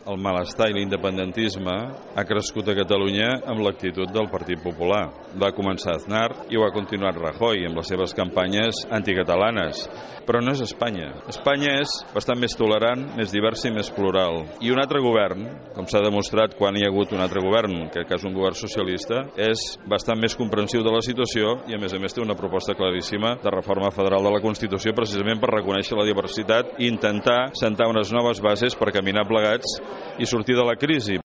el malestar i l'independentisme ha crescut a Catalunya amb l'actitud del Partit Popular. Va començar Aznar i ho ha continuat Rajoy amb les seves campanyes anticatalanes. Però no és Espanya. Espanya és bastant més tolerant, més divers i més plural. I un altre govern, com s'ha demostrat quan hi ha hagut un altre govern, que és un govern socialista, és bastant més comprensiu de la situació i a més té una proposta claríssima de reforma federal de la Constitució precisament per reconèixer la diversitat i intentar sentar unes noves bases per caminar plegats i sortir de la crisi.